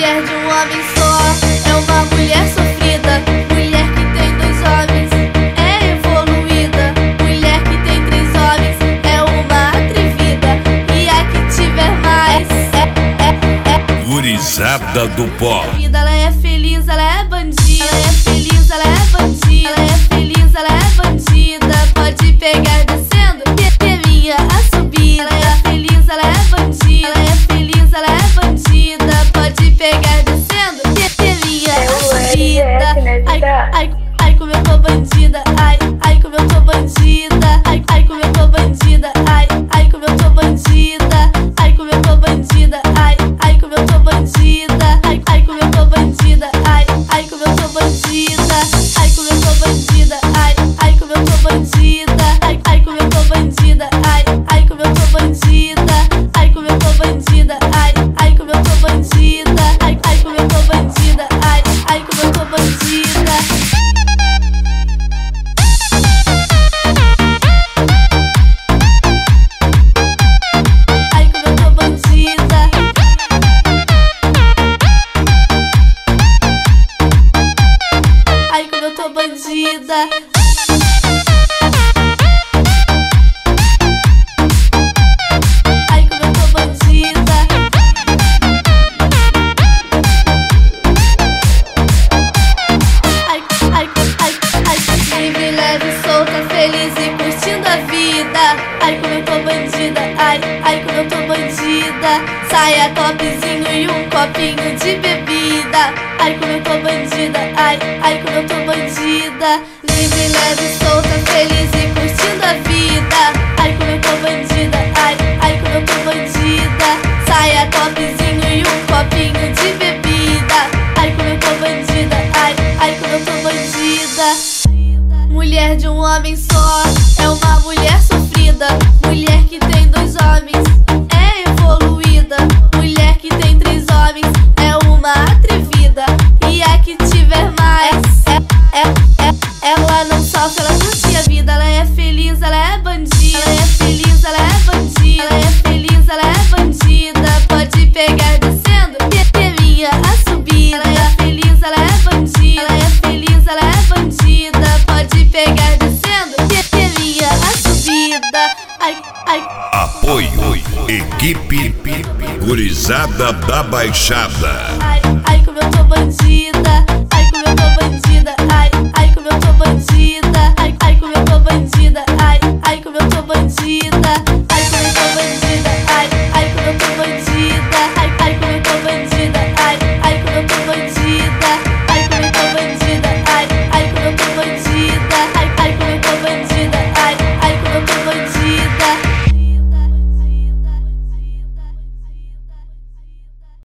Mulher de um homem só é uma mulher sofrida. Mulher que tem dois homens é evoluída. Mulher que tem três homens é uma atrevida. E a que tiver mais Gurizada do Pó. Ela é feliz, ela é bandida. Ela é feliz, ela é bandida. Ela é feliz, ela é bandida. Pode pegar descendo, que minha a subir. Ela é feliz, ela é bandida. Ela é feliz, ela é bandida. Pode pegar descendo, que minha a subida. Ai, como eu tô bandida. Ai, como eu tô bandida. Ai, como eu tô bandida. Ai, como eu tô bandida. Ai, como eu tô bandida. Ai, como eu tô bandida. Ai, como eu tô bandida. Ai, como eu tô bandida. Ai, como eu tô bandida. Ai, como eu tô bandida. Ai, como eu tô bandida. Ai, como eu tô bandida. Ai, como eu tô bandida. Ai, como eu tô bandida. Ai, como eu tô bandida. Ai, como eu tô bandida. Ai, como eu tô bandida. Ai, como eu tô bandida. Livre, leve, solta, feliz e curtindo a vida. Ai, como eu tô bandida. Ai, como eu tô bandida. Saia, topzinho e um copinho de bebida. Ai, como eu tô bandida. Ai, como eu tô bandida. Livre, leve, solta, feliz e curtindo a vida. Ai, como eu tô bandida. Ai, como eu tô bandida. Saia, topzinho e um copinho de bebida. Ai, como eu tô bandida. Ai, como eu tô bandida. Mulher de um homem só é uma mulher sofrida. Mulher que tem dois homens é evoluída. Mulher que tem três homens é uma atrevida. E a que tiver mais ela não sofre, ela curte a vida. Ela é feliz, ela é bandida. Ela é feliz, ela é bandida. Ela é feliz, ela é bandida. Pode pegar descendo, que minha a subir. Ela é feliz, ela é bandida. Ela é feliz, ela é bandida. Pode pegar descendo, que minha a subida. Ai. Apoio Equipe Gurizada da Baixada. Ai, como eu tô bandida. Ai, como eu tô bandida. Ai, como eu tô bandida. Ai, como eu tô bandida.